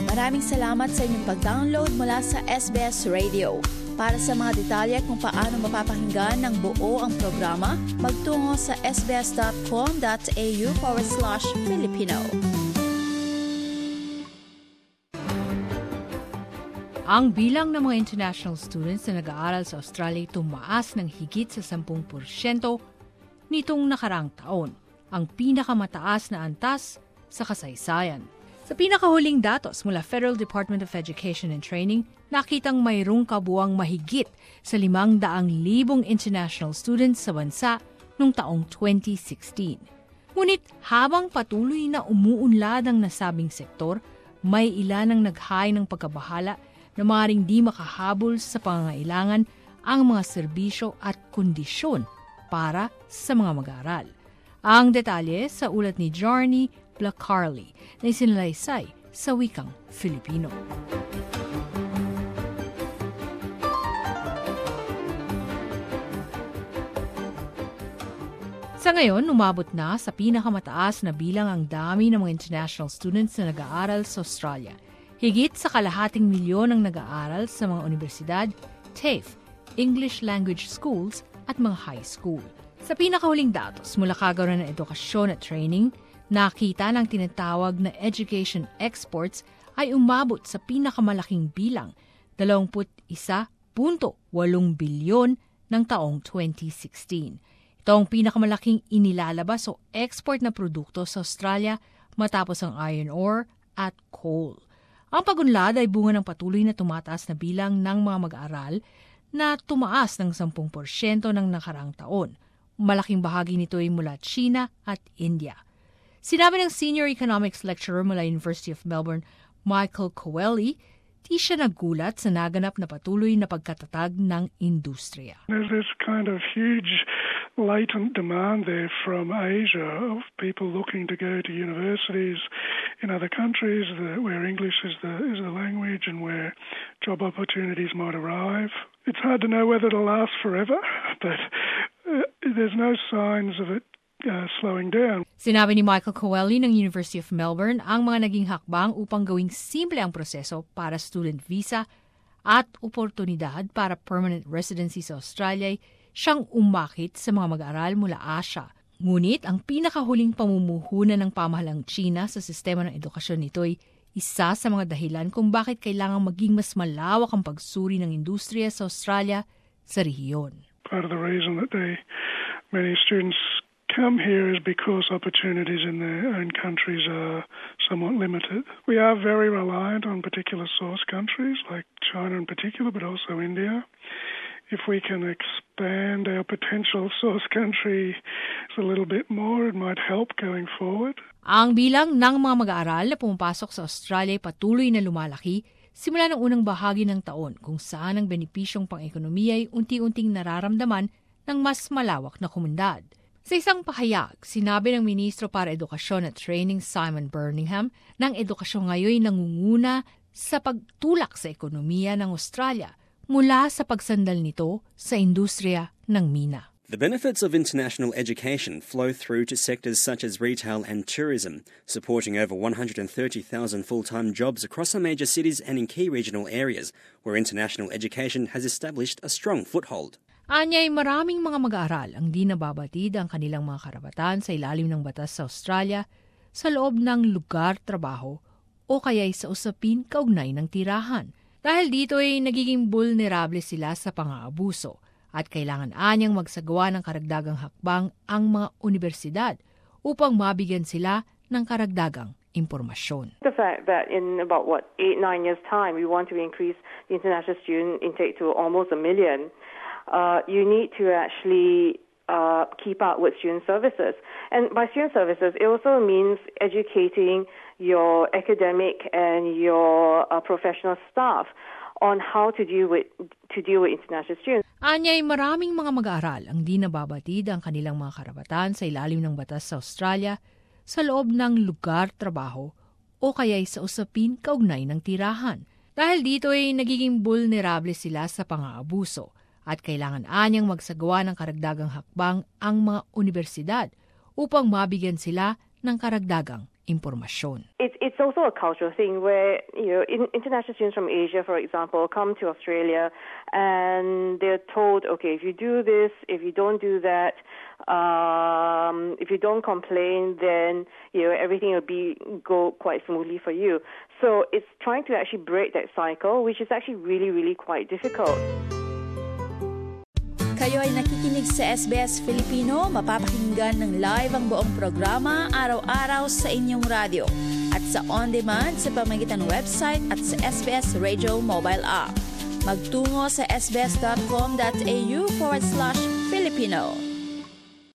Maraming salamat sa inyong pag-download mula sa SBS Radio. Para sa mga detalye kung paano mapapakinggan ng buo ang programa, magtungo sa sbs.com.au/Filipino. Ang bilang ng mga international students na nag-aaral sa Australia ay tumaas ng higit sa 10% nitong nakaraang taon, ang pinakamataas na antas sa kasaysayan. Sa pinakahuling datos mula Federal Department of Education and Training, nakitang mayroong kabuuang mahigit sa 500,000 international students sa bansa noong taong 2016. Ngunit habang patuloy na umuunlad ang nasabing sektor, may ilan ang naghain ng pagkabahala na maaaring di makahabol sa pangangailangan ang mga serbisyo at kondisyon para sa mga mag-aaral. Ang detalye sa ulat ni Jarny Blacarly na isinalaysay sa wikang Filipino. Sa ngayon, umabot na sa pinakamataas na bilang ang dami ng mga international students na nag-aaral sa Australia. Higit sa 250,000 ang nag-aaral sa mga universidad, TAFE, English Language Schools at mga high school. Sa pinakahuling datos mula Kagawaran ng Edukasyon at Training, nakita ng tinatawag na education exports ay umabot sa pinakamalaking bilang, 21.8 bilyon ng taong 2016. Ito ang pinakamalaking inilalabas o export na produkto sa Australia matapos ang iron ore at coal. Ang pagunlad ay bunga ng patuloy na tumataas na bilang ng mga mag-aaral na tumaas ng 10% ng nakaraang taon. Malaking bahagi nito ay mula China at India. Sinabi ng Senior Economics Lecturer mula University of Melbourne, Michael Coelho, di siya nagulat sa naganap na patuloy na pagkatatag ng industriya. There's this kind of huge latent demand there from Asia of people looking to go to universities in other countries where English is the language and where job opportunities might arrive. It's hard to know whether it'll last forever, but there's no signs of it slowing down. Sinabi ni Michael Coelho ng University of Melbourne ang mga naging hakbang upang gawing simple ang proseso para student visa at oportunidad para permanent residency sa Australia ay siyang umakit sa mga mag-aaral mula Asia. Ngunit ang pinakahuling pamumuhunan ng pamahalang China sa sistema ng edukasyon nito ay isa sa mga dahilan kung bakit kailangang maging mas malawak ang pagsuri ng industriya sa Australia sa rehiyon. Part of the reason that many students come here is because opportunities in their own countries are somewhat limited. We are very reliant on particular source countries like China in particular, but also India. If we can expand our potential source country a little bit more, it might help going forward. Ang bilang ng mga mag-aaral na pumapasok sa Australia ay patuloy na lumalaki simula ng unang bahagi ng taon kung saan ang benepisyong pang-ekonomiya ay unti-unting nararamdaman ng mas malawak na komunidad. Sa isang pahayag, sinabi ng Ministro para Edukasyon at Training Simon Birmingham na ang edukasyon ngayon nangunguna sa pagtulak sa ekonomiya ng Australia mula sa pagsandal nito sa industriya ng mina. The benefits of international education flow through to sectors such as retail and tourism, supporting over 130,000 full-time jobs across some major cities and in key regional areas where international education has established a strong foothold. Anya'y maraming mga mag-aaral ang di nababatid ang kanilang mga karapatan sa ilalim ng batas sa Australia sa loob ng lugar trabaho o kaya'y sa usapin kaugnay ng tirahan. Dahil dito ay nagiging vulnerable sila sa pang-aabuso at kailangan anyang magsagawa ng karagdagang hakbang ang mga universidad upang mabigyan sila ng karagdagang impormasyon. The fact that in about 8-9 years time we want to increase the international student intake to almost 1 million, you need to actually keep up with student services. And by student services, it also means educating your academic and your professional staff on how to deal with international students. Anya'y maraming mga mag-aaral ang di nababatid ang kanilang mga karapatan sa ilalim ng batas sa Australia sa loob ng lugar trabaho o kaya'y sa usapin kaugnay ng tirahan. Dahil dito ay nagiging vulnerable sila sa pang-aabuso at kailangan anyang magsagawa ng karagdagang hakbang ang mga universidad upang mabigyan sila ng karagdagang impormasyon. It's also a cultural thing where, international students from Asia, for example, come to Australia and they're told, okay, if you do this, if you don't do that, if you don't complain, then, everything will go quite smoothly for you. So it's trying to actually break that cycle, which is actually really, really quite difficult. Kayo ay nakikinig sa SBS Filipino, mapapakinggan ng live ang buong programa araw-araw sa inyong radyo at sa on-demand sa pamamagitan ng website at sa SBS Radio mobile app. Magtungo sa sbs.com.au/Filipino.